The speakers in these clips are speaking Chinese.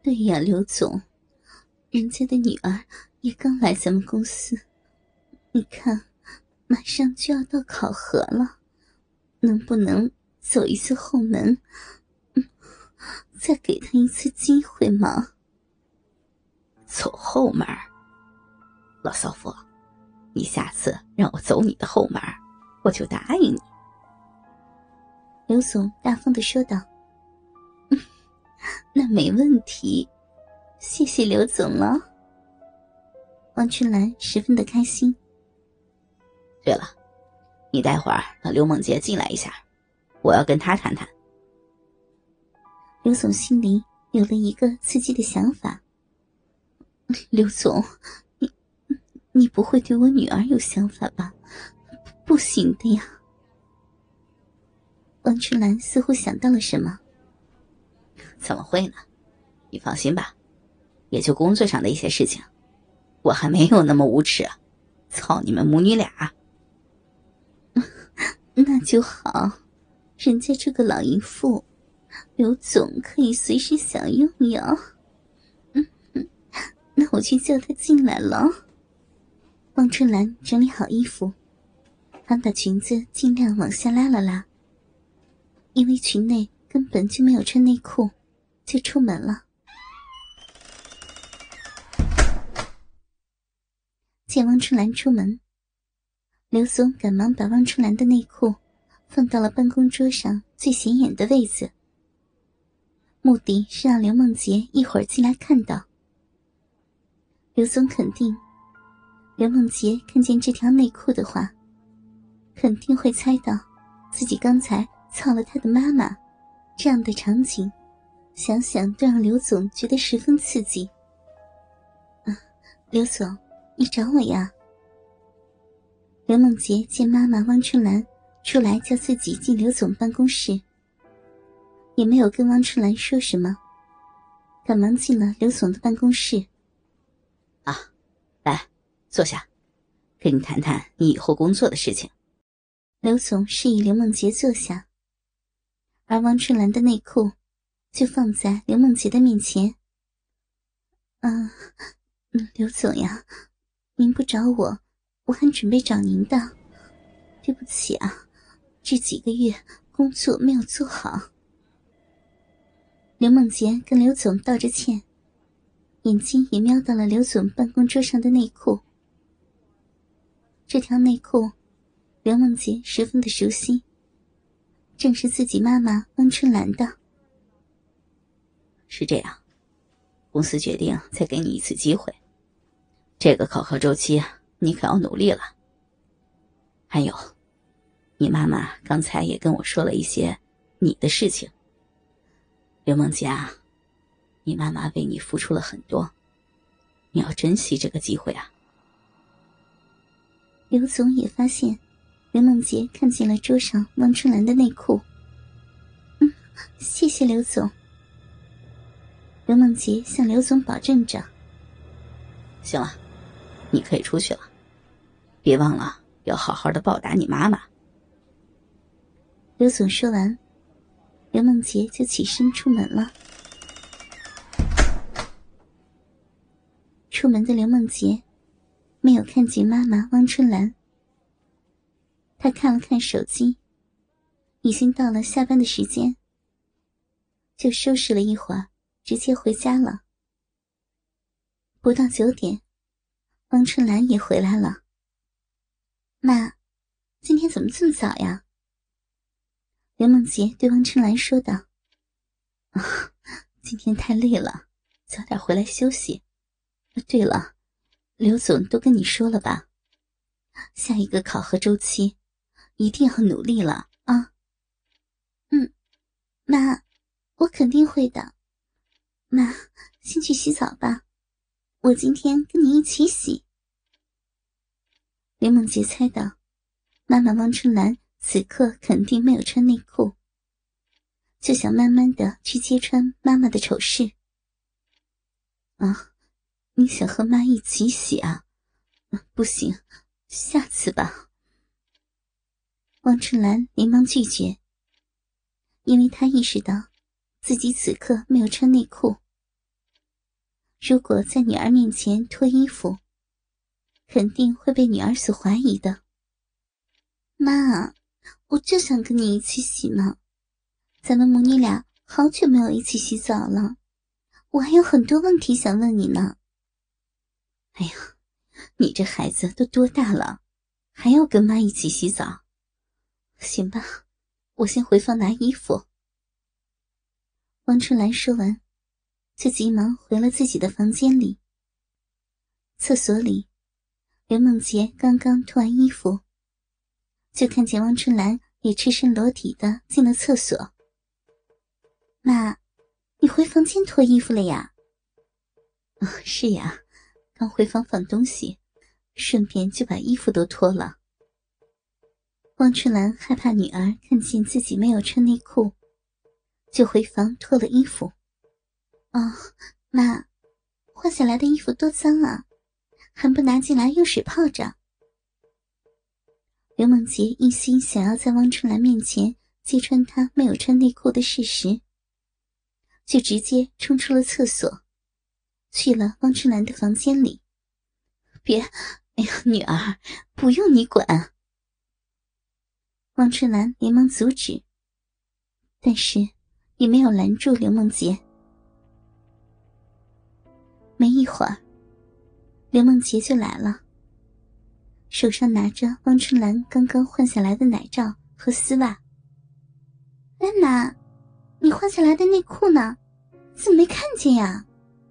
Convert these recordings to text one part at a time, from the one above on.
对呀，刘总，人家的女儿也刚来咱们公司，你看，马上就要到考核了，能不能走一次后门？再给她一次机会嘛。 走后门？老少妇，你下次让我走你的后门，我就答应你。 刘总大方地说道。那没问题，谢谢刘总了。王春兰十分的开心。 对了，你待会儿让刘梦洁进来一下，我要跟她谈谈。 刘总心里有了一个刺激的想法。刘总，你不会对我女儿有想法吧？不行的呀。王春兰似乎想到了什么。 怎么会呢？你放心吧，也就工作上的一些事情，我还没有那么无耻，操你们母女俩。 那就好，人家这个老淫妇，刘总可以随时享用呀。那我去叫她进来了。王春兰整理好衣服，还把裙子尽量往下拉了拉，因为裙内根本就没有穿内裤，就出门了。见汪春兰出门，刘总赶忙把汪春兰的内裤放到了办公桌上最显眼的位子，目的是让刘梦洁一会儿进来看到。刘总肯定，刘梦洁看见这条内裤的话，肯定会猜到自己刚才操了他的妈妈，这样的场景想想都让刘总觉得十分刺激。刘总，你找我呀？刘梦洁见妈妈汪春兰出来叫自己进刘总办公室，也没有跟汪春兰说什么，赶忙进了刘总的办公室。 啊，来，坐下，跟你谈谈你以后工作的事情。 刘总示意刘梦洁坐下，而汪春兰的内裤就放在刘梦洁的面前。刘总呀，您不找我，我还准备找您的。对不起啊，这几个月工作没有做好。刘梦洁跟刘总道着歉，眼睛也瞄到了刘总办公桌上的内裤。这条内裤，刘梦洁十分的熟悉，正是自己妈妈汪春兰的。 是这样，公司决定再给你一次机会，这个考核周期你可要努力了。还有，你妈妈刚才也跟我说了一些你的事情。刘梦洁啊，你妈妈为你付出了很多，你要珍惜这个机会啊。 刘总也发现刘梦洁看见了桌上汪春兰的内裤。谢谢刘总。刘梦洁向刘总保证着。 行了，你可以出去了，别忘了要好好的报答你妈妈。 刘总说完，刘梦洁就起身出门了。出门的刘梦洁没有看见妈妈汪春兰，她看了看手机，已经到了下班的时间，就收拾了一会儿，直接回家了。不到9点，汪春兰也回来了。妈，今天怎么这么早呀？刘梦洁对汪春兰说道。今天太累了，早点回来休息。对了，刘总都跟你说了吧？下一个考核周期一定要努力了啊。妈，我肯定会的。妈，先去洗澡吧，我今天跟你一起洗。刘梦洁猜到妈妈汪春兰此刻肯定没有穿内裤，就想慢慢的去揭穿妈妈的丑事。你想和妈一起洗啊？不行，下次吧。汪春兰连忙拒绝，因为她意识到自己此刻没有穿内裤， 如果在女儿面前脱衣服，肯定会被女儿所怀疑的。妈，我就想跟你一起洗呢，咱们母女俩好久没有一起洗澡了，我还有很多问题想问你呢。 哎呀，你这孩子都多大了，还要跟妈一起洗澡？行吧，我先回房拿衣服。 王春兰说完，就急忙回了自己的房间里。厕所里，刘梦洁刚刚脱完衣服，就看见王春兰也赤身裸体的进了厕所。妈，你回房间脱衣服了呀？ 是呀，刚回房放东西，顺便就把衣服都脱了。 王春兰害怕女儿看见自己没有穿内裤，就回房脱了衣服。妈，换下来的衣服多脏啊，还不拿进来用水泡着。刘梦洁一心想要在王春兰面前揭穿她没有穿内裤的事实，就直接冲出了厕所，去了王春兰的房间里。 别，哎呀，女儿，不用你管。 王春兰连忙阻止，但是也没有拦住刘梦洁。没一会儿，刘梦洁就来了，手上拿着王春兰刚刚换下来的奶罩和丝袜。妈妈，你换下来的内裤呢？怎么没看见呀？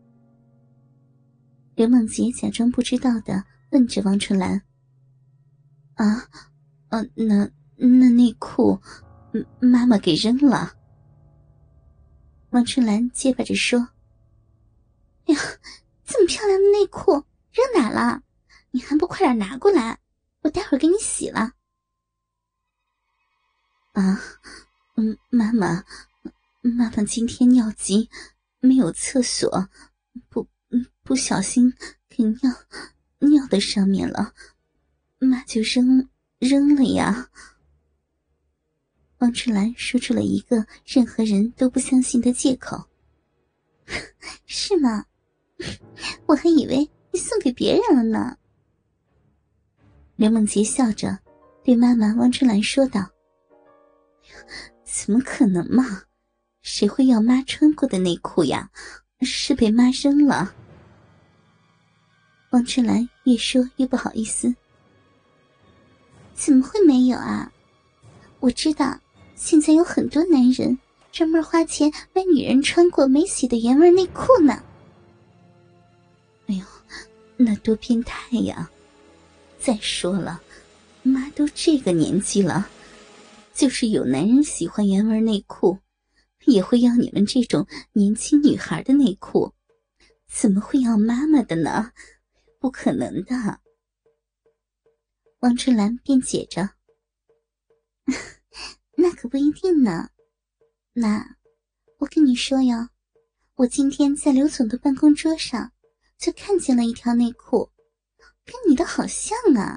刘梦洁假装不知道地问着王春兰。 那内裤妈妈给扔了。 王春兰结巴着说。哎呀，这么漂亮的内裤扔哪了？你还不快点拿过来，我待会儿给你洗了。 妈妈今天尿急，没有厕所，不小心给尿在上面了，妈就扔了呀。 王春兰说出了一个任何人都不相信的借口。是吗？我还以为你送给别人了呢。刘梦洁笑着对妈妈王春兰说道。 怎么可能嘛，谁会要妈穿过的内裤呀？是被妈扔了。 王春兰越说越不好意思。怎么会没有啊？我知道现在有很多男人专门花钱买女人穿过没洗的原味内裤呢。 哎呦，那多变态呀！再说了，妈都这个年纪了，就是有男人喜欢原味内裤，也会要你们这种年轻女孩的内裤，怎么会要妈妈的呢？不可能的。 王春兰辩解着。那可不一定呢。妈，我跟你说呀，我今天在刘总的办公桌上就看见了一条内裤，跟你的好像啊。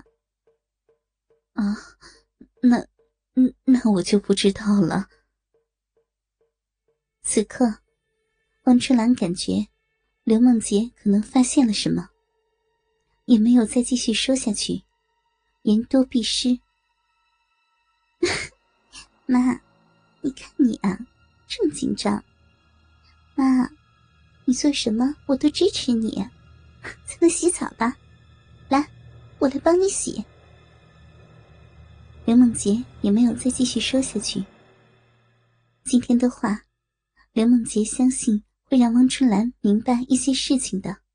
那我就不知道了。 此刻，王春兰感觉刘梦洁可能发现了什么，也没有再继续说下去，言多必失。妈，你看你啊，这么紧张。妈，你做什么我都支持你。咱们洗澡吧，来，我来帮你洗。刘梦洁也没有再继续说下去。今天的话，刘梦洁相信会让汪春兰明白一些事情的。